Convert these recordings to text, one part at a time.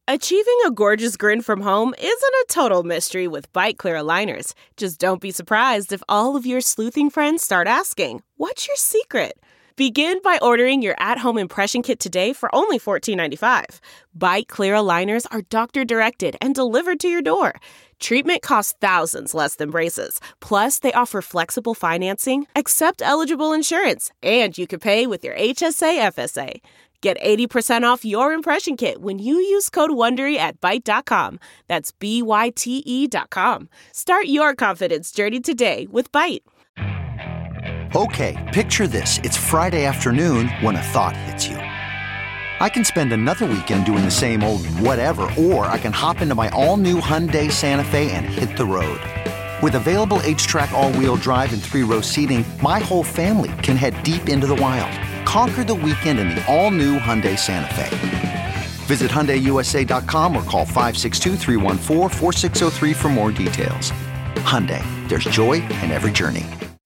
Achieving a gorgeous grin from home isn't a total mystery with Byte Clear aligners. Just don't be surprised if all of your sleuthing friends start asking, "What's your secret?" Begin by ordering your at-home impression kit today for only $14.95. Byte Clear aligners are doctor-directed and delivered to your door. Treatment costs thousands less than braces. Plus, they offer flexible financing, accept eligible insurance, and you can pay with your HSA FSA. Get 80% off your impression kit when you use code WONDERY at Byte.com. That's BYTE.com. Start your confidence journey today with Byte. Okay, picture this. It's Friday afternoon when a thought hits you. I can spend another weekend doing the same old whatever, or I can hop into my all-new Hyundai Santa Fe and hit the road. With available H-Track all-wheel drive and 3-row seating, my whole family can head deep into the wild. Conquer the weekend in the all-new Hyundai Santa Fe. Visit HyundaiUSA.com or call 562-314-4603 for more details. Hyundai, there's joy in every journey.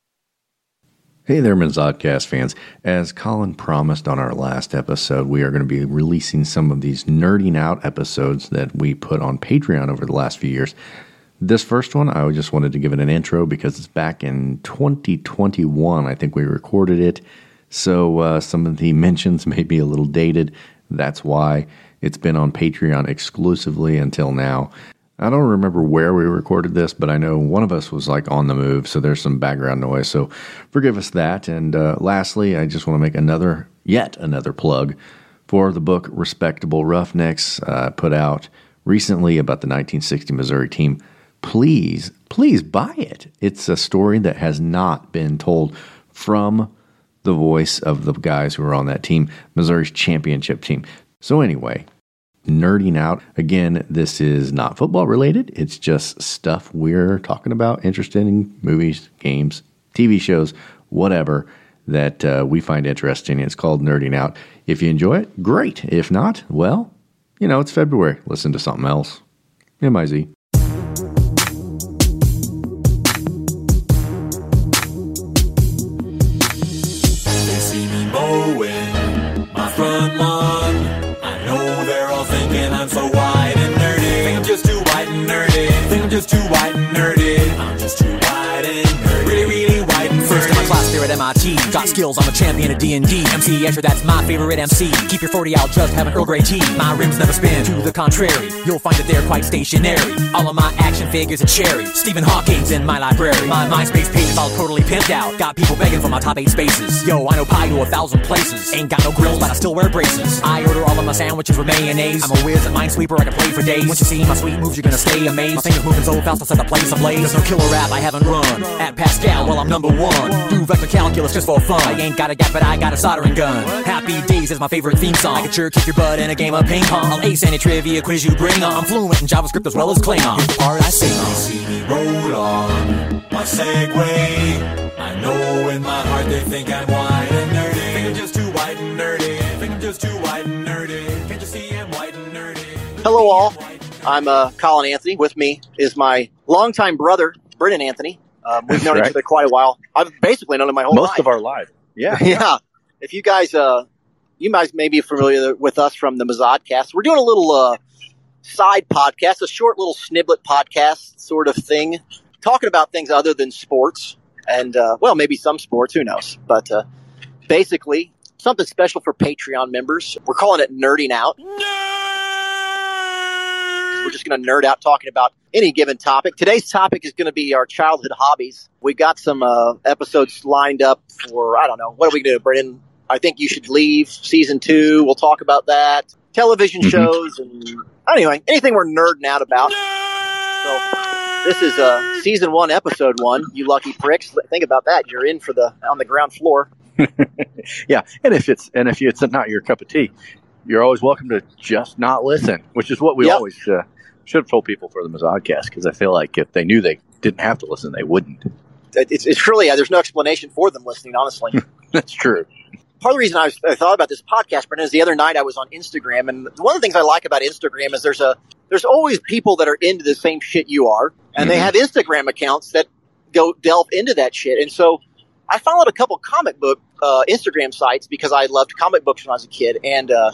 Hey there, Mazodcast fans. As Colin promised on our last episode, we are going to be releasing some of these nerding out episodes that we put on Patreon over the last few years. This first one, I just wanted to give it an intro because it's back in 2021. I think we recorded it. So some of the mentions may be a little dated. That's why it's been on Patreon exclusively until now. I don't remember where we recorded this, but I know one of us was like on the move, so there's some background noise. So forgive us that. And lastly, I just want to make yet another plug for the book Respectable Roughnecks, put out recently about the 1960 Missouri team. Please buy it. It's a story that has not been told from the voice of the guys who were on that team, Missouri's championship team. So anyway, nerding out. Again, this is not football related. It's just stuff we're talking about, interesting movies, games, TV shows, whatever that we find interesting. It's called Nerding Out. If you enjoy it, great. If not, well, it's February. Listen to something else. MIZ. Front lawn. I know they're all thinking I'm so white and nerdy. Think I'm just too white and nerdy. Think I'm just too white and nerdy. I'm just too white and nerdy. Really, really white and nerdy. First in my class there at MIT. Got skills, I'm a champion at D&D. MC Escher, that's my favorite MC. Keep your 40 out, just have an Earl Grey tea. My rims never spin, to the contrary. You'll find that they're quite stationary. All of my action figures are cherry. Stephen Hawking's in my library. My MySpace page is all totally pimped out. Got people begging for my top 8 spaces. Yo, I know pie to 1,000 places. Ain't got no grills, but I still wear braces. I order all of my sandwiches with mayonnaise. I'm a whiz at Minesweeper, I can play for days. Once you see my sweet moves, you're gonna stay amazed. My fingers moving so fast, I'll set the place ablaze. There's no killer rap I haven't run. At Pascal, well, I'm number 1. Do vector calculus just for fun. I ain't got a gap, but I got a soldering gun. Happy Days is my favorite theme song. I can sure kick your butt in a game of ping pong. I'll ace any trivia quiz you bring on. I'm fluent in JavaScript as well as Klingon. Here's the part I sing on. See me roll on my Segway. I know in my heart they think I'm white and nerdy. Think I'm just too white and nerdy. Think I'm just too white and nerdy. Can't you see I'm white and nerdy? Hello all. I'm Colin Anthony. With me is my longtime brother, Brennan Anthony. We've known each other quite a while. I've basically known him my whole life. Most of our life. Yeah. Yeah. If you guys may be familiar with us from the Mazodcast. We're doing a little side podcast, a short little sniblet podcast sort of thing, talking about things other than sports and, maybe some sports, who knows. But basically, something special for Patreon members. We're calling it Nerding Out. We're just going to nerd out talking about any given topic. Today's topic is going to be our childhood hobbies. We got some episodes lined up for, I don't know, what are we going to do, Brendan? I Think You Should Leave, Season 2. We'll talk about that. Television shows, and anyway, anything we're nerding out about. So this is Season 1, Episode 1. You lucky pricks. Think about that. You're in for on the ground floor. Yeah, and if it's not your cup of tea, you're always welcome to just not listen, which is what we always should have told people for the Mazodcast, because I feel like if they knew they didn't have to listen, they wouldn't. It's really, there's no explanation for them listening, honestly. That's true. Part of the reason I thought about this podcast, Brendan, is the other night I was on Instagram, and one of the things I like about Instagram is there's always people that are into the same shit you are, and they have Instagram accounts that go delve into that shit. And so I followed a couple comic book Instagram sites because I loved comic books when I was a kid, and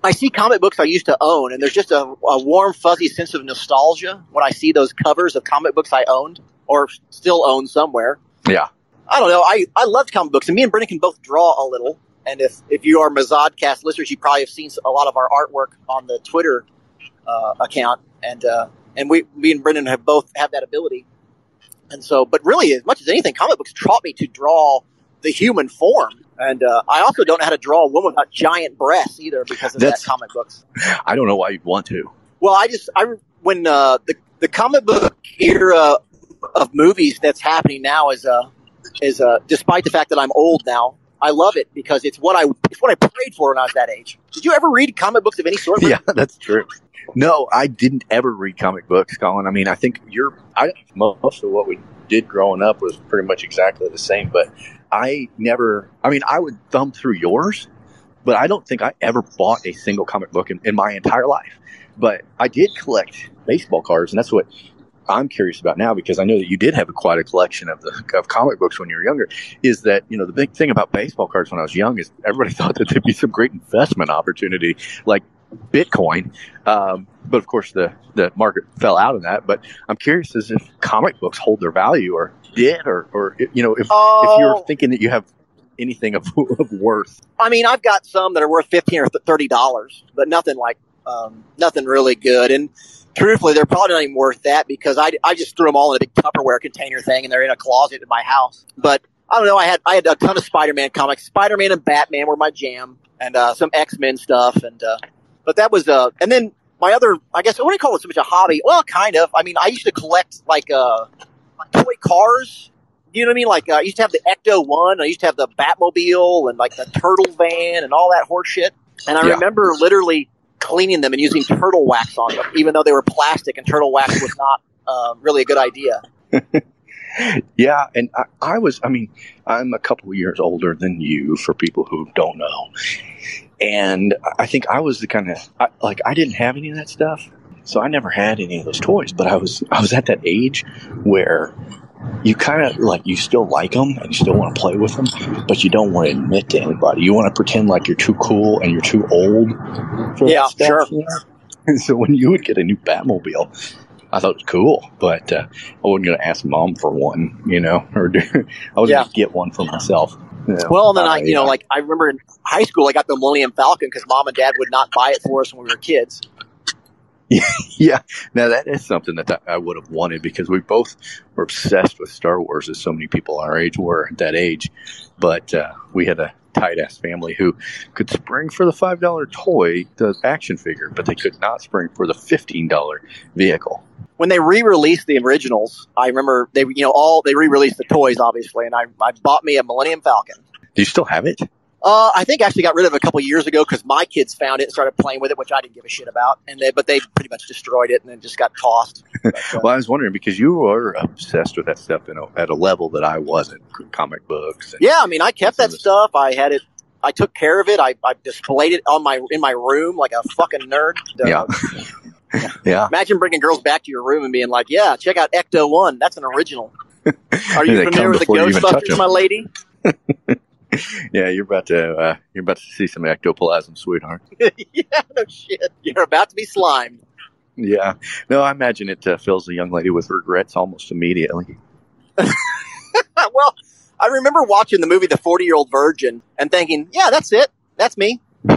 I see comic books I used to own, and there's just a warm, fuzzy sense of nostalgia when I see those covers of comic books I owned or still own somewhere. Yeah. I don't know. I loved comic books, and me and Brendan can both draw a little. And if you are Mazodcast listeners, you probably have seen a lot of our artwork on the Twitter account, and me and Brendan have both have that ability. And so, but really, as much as anything, comic books taught me to draw the human form. And I also don't know how to draw a woman without giant breasts either because of that comic books. I don't know why you'd want to. Well, when the comic book era of movies that's happening now is despite the fact that I'm old now, I love it because it's what I prayed for when I was that age. Did you ever read comic books of any sort? Yeah, that's true. No, I didn't ever read comic books, Colin. I mean, I think most of what we did growing up was pretty much exactly the same, but I would thumb through yours, but I don't think I ever bought a single comic book in my entire life. But I did collect baseball cards, and that's what I'm curious about now, because I know that you did have quite a collection of comic books when you were younger. Is that, the big thing about baseball cards when I was young is everybody thought that there'd be some great investment opportunity, like Bitcoin. But of course the market fell out of that. But I'm curious as if comic books hold their value or did, or if you're thinking that you have anything of worth. I mean, I've got some that are worth $15 or $30, but nothing really good. And truthfully, they're probably not even worth that because I just threw them all in a big Tupperware container thing, and they're in a closet in my house. But I don't know. I had a ton of Spider-Man comics. Spider-Man and Batman were my jam, and some X-Men stuff. But that was and then my other, I guess I wouldn't call it so much a hobby. Well, kind of. I mean, I used to collect like toy cars. You know what I mean? Like I used to have the Ecto-1. I used to have the Batmobile and like the Turtle Van and all that horse shit. And I remember literally cleaning them and using turtle wax on them, even though they were plastic, and turtle wax was not really a good idea. Yeah, and I'm a couple of years older than you, for people who don't know. And I think I was the kind of, I didn't have any of that stuff, so I never had any of those toys. But I was at that age where you kind of you still like them and you still want to play with them, but you don't want to admit to anybody. You want to pretend like you're too cool and you're too old for that stuff. Sure. You know? And so when you would get a new Batmobile, I thought it was cool, but I wasn't going to ask Mom for one, or I was going to get one for myself. Well, and then I remember in high school I got the Millennium Falcon because Mom and Dad would not buy it for us when we were kids. Yeah. Now that is something that I would have wanted, because we both were obsessed with Star Wars, as so many people our age were at that age. But we had a tight-ass family who could spring for the $5 toy, the action figure, but they could not spring for the $15 vehicle. When they re-released the originals, I remember they re-released the toys, obviously, and I bought me a Millennium Falcon. Do you still have it? I think I actually got rid of it a couple years ago because my kids found it and started playing with it, which I didn't give a shit about. But they pretty much destroyed it and then just got tossed. But, well, I was wondering, because you were obsessed with that stuff at a level that I wasn't. Comic books. Yeah, I mean, I kept that stuff. I had it. I took care of it. I displayed it in my room like a fucking nerd. Yeah. Imagine bringing girls back to your room and being like, "Yeah, check out Ecto-1. That's an original." Are you familiar with the Ghostbusters, my lady? Yeah, you're about to see some ectoplasm, sweetheart. Yeah, no shit. You're about to be slimed. Yeah. No, I imagine it fills a young lady with regrets almost immediately. Well, I remember watching the movie The 40-Year-Old Virgin and thinking, yeah, that's it. That's me.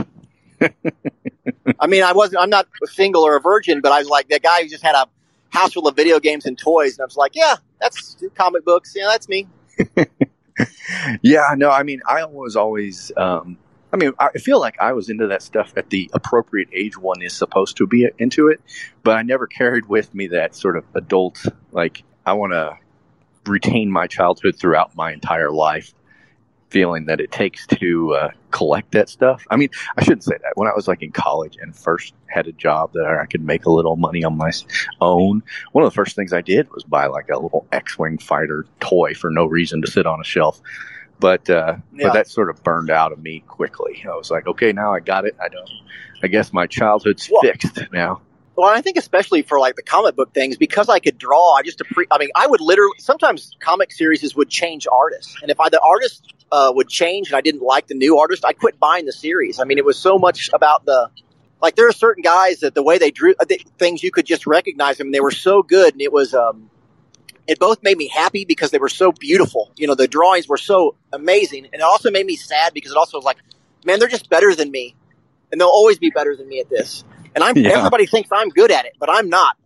I mean, I'm not single or a virgin, but I was like that guy who just had a house full of video games and toys. And I was like, yeah, that's comic books. Yeah, that's me. Yeah, no, I mean, I was always, I feel like I was into that stuff at the appropriate age one is supposed to be into it, but I never carried with me that sort of adult, I want to retain my childhood throughout my entire life, feeling that it takes to collect that stuff. I mean, I shouldn't say that. When I was in college and first had a job that I could make a little money on my own, one of the first things I did was buy a little X-Wing fighter toy for no reason to sit on a shelf. But that sort of burned out of me quickly. I was like, okay, now I got it. I guess my childhood's fixed now. Well, I think especially for the comic book things, because I could draw, I would literally, sometimes comic series would change artists. And if the artist would change and I didn't like the new artist, I quit buying the series. I mean, it was so much about the like there are certain guys that the way they drew things, you could just recognize them. They were so good, and it was it both made me happy because they were so beautiful. You know, the drawings were so amazing, and it also made me sad because it also was like, man, they're just better than me, and they'll always be better than me at this. And everybody thinks I'm good at it, but I'm not.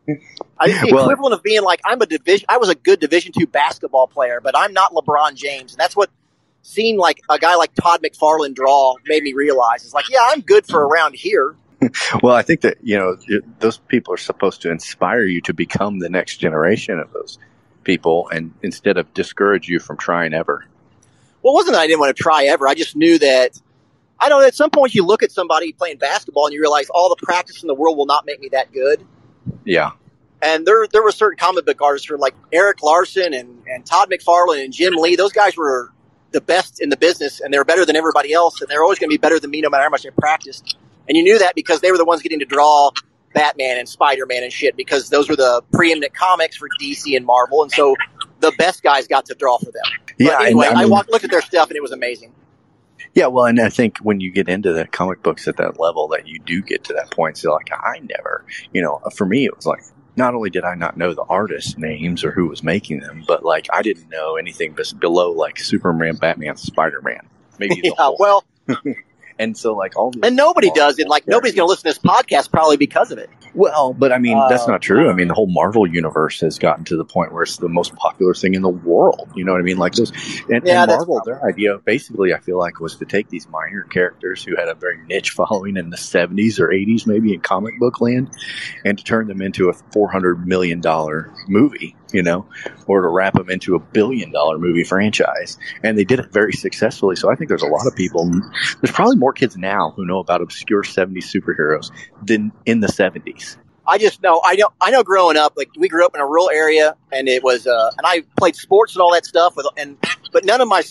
It's the equivalent of being like I was a good Division II basketball player, but I'm not LeBron James, and that's what seeing like a guy like Todd McFarlane draw made me realize. It's like, yeah, I'm good for around here. Well, I think that, you know, those people are supposed to inspire you to become the next generation of those people, and instead of discourage you from trying ever. Well, it wasn't that I didn't want to try ever. I just knew that, I don't know, at some point you look at somebody playing basketball and you realize all the practice in the world will not make me that good. Yeah. And there were certain comic book artists who were like Eric Larson and Todd McFarlane and Jim Lee. Those guys were the best in the business, and they were better than everybody else, and they're always going to be better than me no matter how much they practiced. And you knew that because they were the ones getting to draw Batman and Spider-Man and shit, because those were the preeminent comics for DC and Marvel, and so the best guys got to draw for them. Yeah, but anyway, I looked at their stuff, and it was amazing. Yeah, well, and I think when you get into the comic books at that level, that you do get to that point. So, like, I never, you know, for me, it was like, not only did I not know the artists' names or who was making them, but, like, I didn't know anything below, like, Superman, Batman, Spider-Man. Maybe the whole. Well... And so, like, all and nobody does it. Like, nobody's going to listen to this podcast probably because of it. Well, but I mean, that's not true. I mean, the whole Marvel universe has gotten to the point where it's the most popular thing in the world. You know what I mean? Like those, and Marvel, their idea, basically, I feel like, was to take these minor characters who had a very niche following in the 70s or 80s, maybe in comic book land, and to turn them into a $400 million movie. You know, or to wrap them into $1 billion movie franchise. And they did it very successfully. So I think there's a lot of people, there's probably more kids now who know about obscure 70s superheroes than in the 70s. I just know, I know growing up, like we grew up in a rural area, and it was, and I played sports and all that stuff but none of my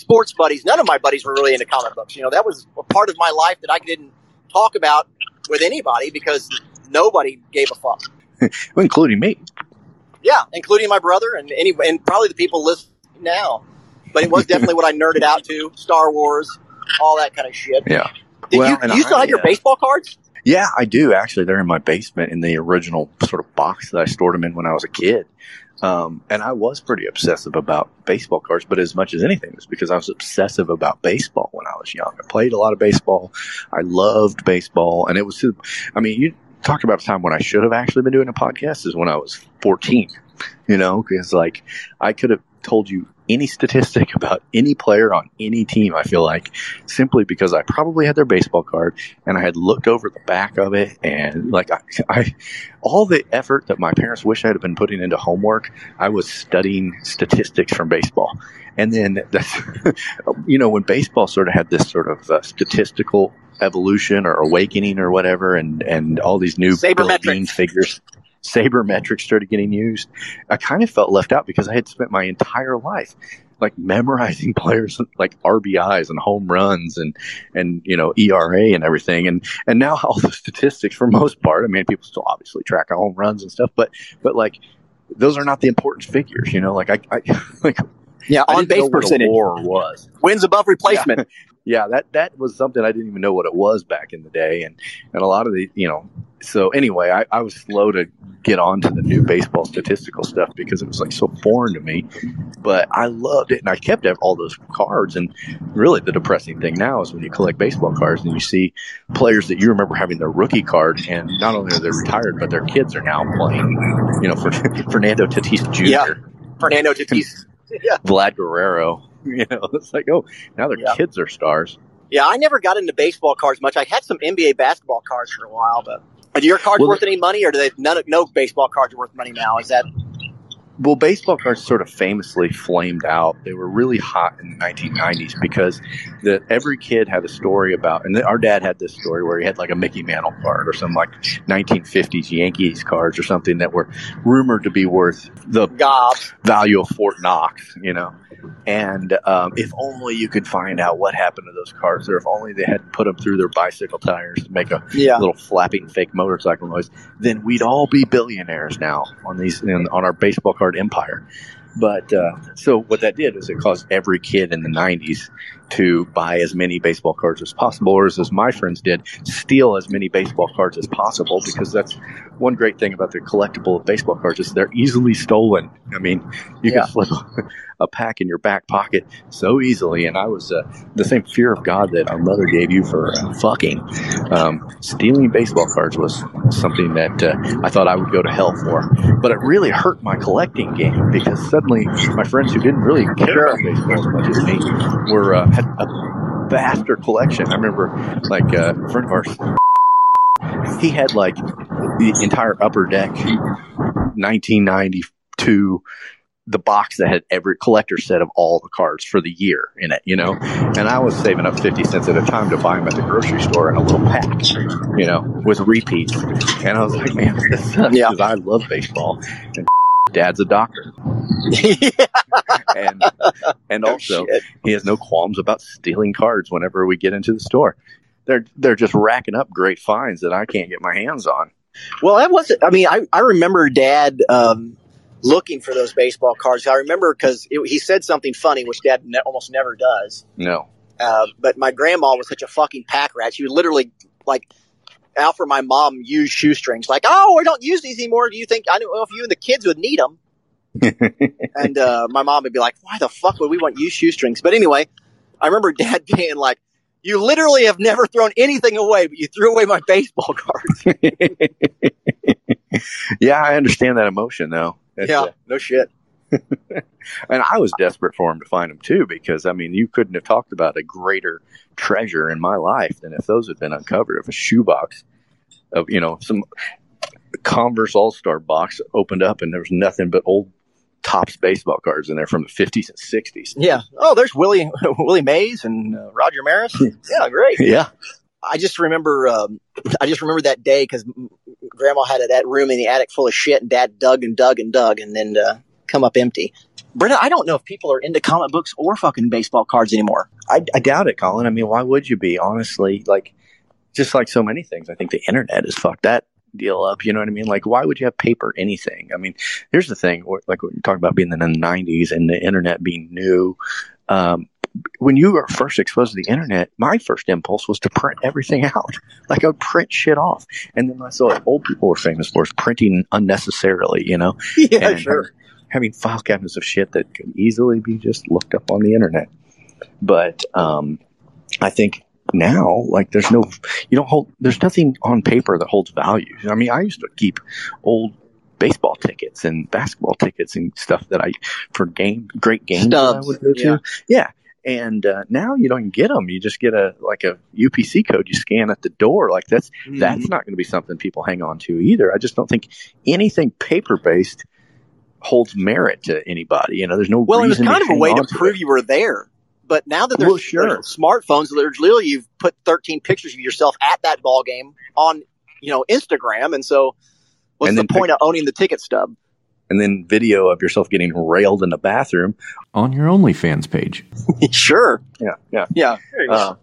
my buddies were really into comic books. You know, that was a part of my life that I didn't talk about with anybody because nobody gave a fuck. Including me. Yeah, including my brother and probably the people listening now. But it was definitely what I nerded out to, Star Wars, all that kind of shit. Yeah. Do you still have your baseball cards? Yeah, I do, actually. They're in my basement in the original sort of box that I stored them in when I was a kid. And I was pretty obsessive about baseball cards, but as much as anything, it was because I was obsessive about baseball when I was young. I played a lot of baseball. I loved baseball. And it was, I mean, you talk about a time when I should have actually been doing a podcast is when I was 14, you know, because like I could have told you any statistic about any player on any team, I feel like, simply because I probably had their baseball card and I had looked over the back of it, and like I all the effort that my parents wish I had been putting into homework, I was studying statistics from baseball. And then, you know, when baseball sort of had this sort of statistical evolution or awakening or whatever, and all these new Sabermetrics figures, Sabermetrics started getting used, I kind of felt left out because I had spent my entire life like memorizing players like RBIs and home runs and you know, ERA and everything, and now all the statistics for most part, I mean, people still obviously track home runs and stuff, but like those are not the important figures, you know, like I like. Yeah, on base percentage. WAR was wins above replacement. Yeah, that was something I didn't even know what it was back in the day, and a lot of the, you know. So anyway, I was slow to get on to the new baseball statistical stuff because it was like so foreign to me, but I loved it, and I kept all those cards. And really, the depressing thing now is when you collect baseball cards and you see players that you remember having their rookie card, and not only are they retired, but their kids are now playing. You know, for Fernando Tatis Jr. Yeah, Fernando Tatis. Yeah. Vlad Guerrero, you know, it's like, oh, now their kids are stars. Yeah, I never got into baseball cards much. I had some NBA basketball cards for a while, but are your cards worth any money, or do they? No baseball cards are worth money now. Is that? Well, baseball cards sort of famously flamed out. They were really hot in the 1990s because every kid had a story about, and our dad had this story where he had like a Mickey Mantle card or some like 1950s Yankees cards or something that were rumored to be worth the value of Fort Knox, you know. And if only you could find out what happened to those cards, or if only they had put them through their bicycle tires to make a little flapping fake motorcycle noise, then we'd all be billionaires now on our baseball card empire. But so what that did is it caused every kid in the 90s to buy as many baseball cards as possible, or as my friends did, steal as many baseball cards as possible, because that's one great thing about the collectible baseball cards is they're easily stolen. I mean, you can slip a pack in your back pocket so easily, and I was the same fear of God that our mother gave you for fucking. Stealing baseball cards was something that I thought I would go to hell for, but it really hurt my collecting game, because suddenly my friends who didn't really care about baseball as much as me had a vaster collection. I remember, like, a friend of ours, he had like the entire Upper Deck 1992, the box that had every collector set of all the cards for the year in it, and I was saving up 50 cents at a time to buy them at the grocery store in a little pack, with repeats. And I was like, man, this sucks, because I love baseball, and Dad's a doctor. and also he has no qualms about stealing cards whenever we get into the store. They're just racking up great finds that I can't get my hands on. Well, that wasn't, I remember Dad, looking for those baseball cards. I remember because he said something funny, which Dad almost never does. No. But my grandma was such a fucking pack rat. She would literally, like, out for my mom, use shoestrings. Like, oh, we don't use these anymore. Do you think, I don't know if you and the kids would need them. And my mom would be like, why the fuck would we want used shoestrings? But anyway, I remember Dad being like, you literally have never thrown anything away, but you threw away my baseball cards. Yeah, I understand that emotion, though. No shit. And I was desperate for him to find them, too, because, you couldn't have talked about a greater treasure in my life than if those had been uncovered. If a shoebox of, some Converse All-Star box opened up and there was nothing but old Topps baseball cards in there from the 50s and 60s. Yeah. Oh, there's Willie Mays and Roger Maris. Yeah, great. Yeah. I just remember that day because Grandma had that room in the attic full of shit, and Dad dug and dug and dug, and then come up empty. Brenda, I don't know if people are into comic books or fucking baseball cards anymore. I doubt it, Colin. Why would you be? Honestly, just like so many things, I think the internet has fucked that deal up. You know what I mean? Like, why would you have paper anything? Here's the thing. Like when you talk about being in the 90s and the internet being new. When you were first exposed to the internet, my first impulse was to print everything out. Like, I would print shit off. And then I saw what old people were famous for is printing unnecessarily, Yeah, and sure. Having file cabinets of shit that could easily be just looked up on the internet. But I think now, there's nothing on paper that holds value. I used to keep old baseball tickets and basketball tickets and stuff for great games Stubs. that I would go to. Yeah. And now you don't get them. You just get a UPC code you scan at the door. That's not going to be something people hang on to either. I just don't think anything paper-based holds merit to anybody. There's no Well, it was reason kind of a way to to prove you were there. But now that there's smartphones, there's literally you've put 13 pictures of yourself at that ball game on, Instagram. And so what's the point of owning the ticket stub? And then video of yourself getting railed in the bathroom on your OnlyFans page. Sure. Yeah. There you go.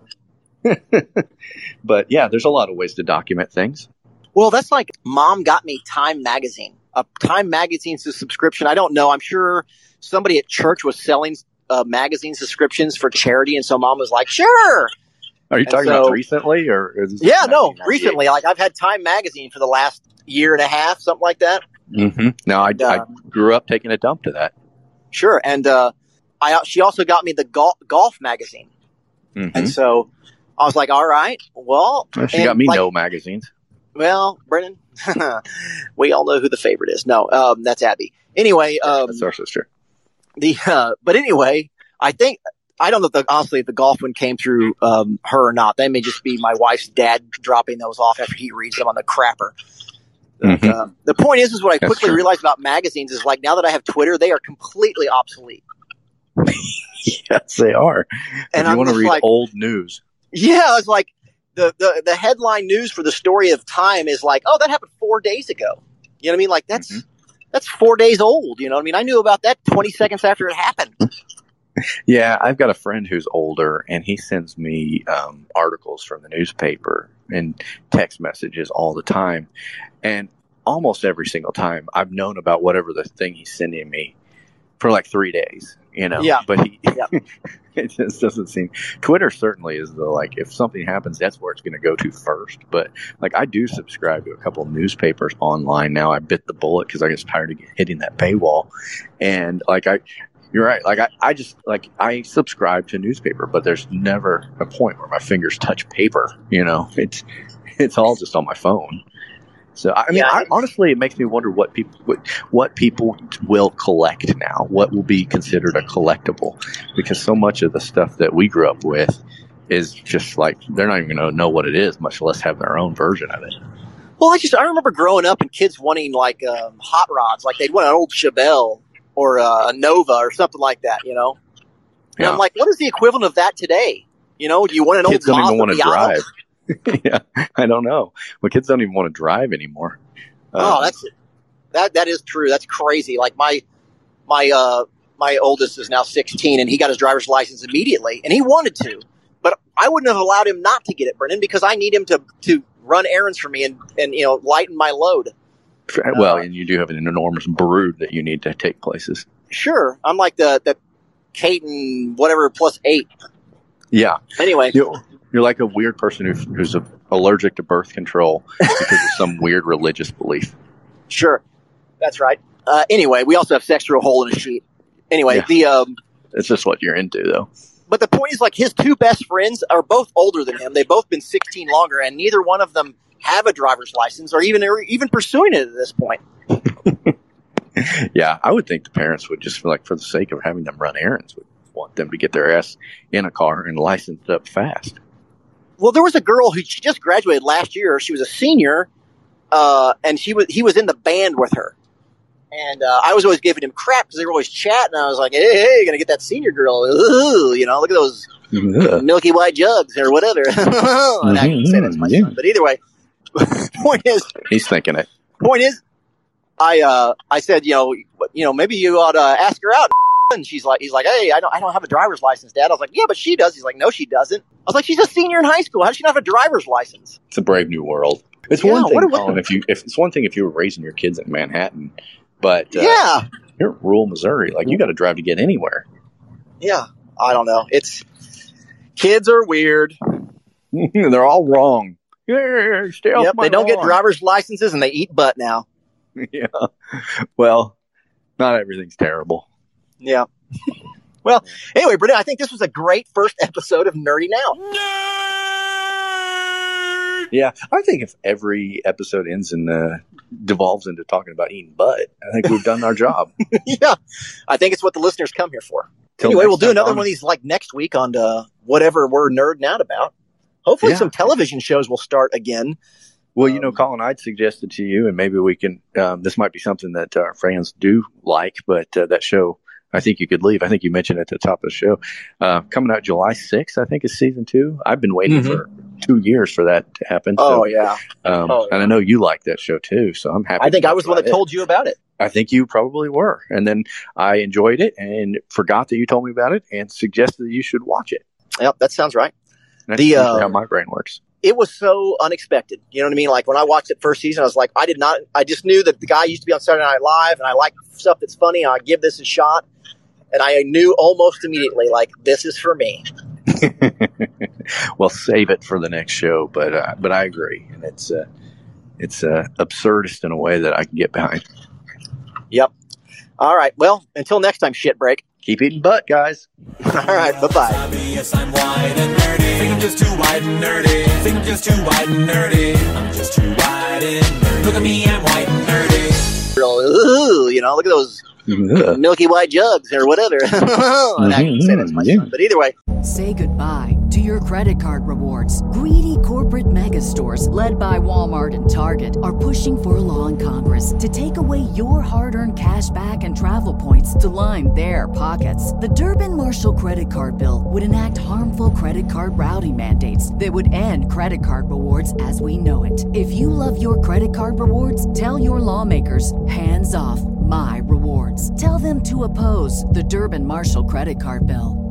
But yeah, there's a lot of ways to document things. Well, that's like Mom got me Time Magazine. A Time Magazine's a subscription. I don't know. I'm sure somebody at church was selling magazine subscriptions for charity, and so Mom was like, "Sure." Are you talking about recently, or recently? Like, I've had Time Magazine for the last year and a half, something like that. Mm-hmm. No, I grew up taking a dump to that. Sure, and she also got me the golf magazine, and so I was like, "All right, well." She got me no magazines. Well, Brennan, we all know who the favorite is. No, that's Abby. Anyway, that's our sister. But anyway, I don't know if the golf one came through her or not. That may just be my wife's dad dropping those off after he reads them on the crapper. The point is what I quickly realized about magazines is, like, now that I have Twitter, they are completely obsolete. Yes, they are. And if you want to read old news. Yeah, it's like the headline news for the story of Time is like, oh, that happened 4 days ago. You know what I mean? Like, that's 4 days old. You know what I mean? I knew about that 20 seconds after it happened. Yeah, I've got a friend who's older, and he sends me articles from the newspaper and text messages all the time. And almost every single time, I've known about whatever the thing he's sending me for like 3 days, Yeah. but it just doesn't seem. Twitter certainly is if something happens, that's where it's going to go to first. But I do subscribe to a couple of newspapers online now. I bit the bullet because I was tired of hitting that paywall, and you're right. I subscribe to a newspaper, but there's never a point where my fingers touch paper. It's all just on my phone. So honestly, it makes me wonder what people will collect now. What will be considered a collectible? Because so much of the stuff that we grew up with is just they're not even going to know what it is, much less have their own version of it. Well, I remember growing up and kids wanting hot rods, they'd want an old Chevelle or a Nova or something like that, And I'm like, what is the equivalent of that today? Do you want an kids old don't even want to Mazda? drive. Yeah, I don't know. Well, kids don't even want to drive anymore. That is true. That's crazy. My oldest is now 16, and he got his driver's license immediately, and he wanted to, but I wouldn't have allowed him not to get it, Brennan, because I need him to run errands for me and lighten my load. Well, and you do have an enormous brood that you need to take places. Sure, I'm like the Caton whatever +8. Yeah. Anyway. You're like a weird person who's allergic to birth control because of some weird religious belief. Sure. That's right. Anyway, we also have sex through a hole in a sheet. Anyway, it's just what you're into, though. But the point is, his two best friends are both older than him. They've both been 16 longer, and neither one of them have a driver's license or even pursuing it at this point. Yeah, I would think the parents would just feel for the sake of having them run errands, would want them to get their ass in a car and licensed up fast. Well, there was a girl she just graduated last year. She was a senior, and he was in the band with her. And I was always giving him crap because they were always chatting. And I was like, hey, you're going to get that senior girl. Ooh, look at those milky white jugs or whatever. And I can say that's my son. But either way, point is. He's thinking it. Point is, I said, maybe you ought to ask her out. And he's like, hey, I don't have a driver's license, Dad. I was like, yeah, but she does. He's like, no, she doesn't. I was like, she's a senior in high school. How does she not have a driver's license? It's a brave new world. It's one thing, Colin, if it's one thing if you were raising your kids in Manhattan, but you're in rural Missouri, you got to drive to get anywhere. Yeah, I don't know. Kids are weird. They're all wrong. Stay off my they don't lawn. get driver's licenses and they eat butt now. Yeah. Well, not everything's terrible. Yeah. Well, anyway, Brennan, I think this was a great first episode of Nerding Out. Yeah, I think if every episode ends and devolves into talking about eating butt, I think we've done our job. Yeah, I think it's what the listeners come here for. Anyway, we'll do another one of these next week on whatever we're nerding out about. Hopefully some television shows will start again. Well, Colin, I'd suggested to you, and maybe we can, this might be something that our fans do like, but that show, I think you could leave. I think you mentioned at the top of the show. Coming out July 6th, I think, is season 2. I've been waiting for 2 years for that to happen. Oh, yeah. And I know you like that show, too, so I'm happy. I think I was the one that told you about it. I think you probably were. And then I enjoyed it and forgot that you told me about it and suggested that you should watch it. Yep, that sounds right. And that's usually how my brain works. It was so unexpected. You know what I mean? When I watched it first season, I was like, I just knew that the guy used to be on Saturday Night Live, and I like stuff that's funny, and I give this a shot. And I knew almost immediately, this is for me. Well, save it for the next show, but I agree, and it's absurdist in a way that I can get behind. Yep. All right. Well, until next time, shit break. Keep eating butt, guys. All right. Bye-bye. Yes, I'm white and nerdy. Think I'm just too white and nerdy. Think I'm just too white and nerdy. I'm just too white and nerdy. Look at me, I'm white and nerdy. Ooh, look at those milky white jugs or whatever. And I can say that's my son. But either way. Say goodbye to your credit card rewards. Greedy corporate mega stores, led by Walmart and Target, are pushing for a law in Congress to take away your hard-earned cash back and travel points to line their pockets. The Durbin-Marshall credit card bill would enact harmful credit card routing mandates that would end credit card rewards as we know it. If you love your credit card rewards, tell your lawmakers, hands off my rewards. Tell them to oppose the Durbin-Marshall credit card bill.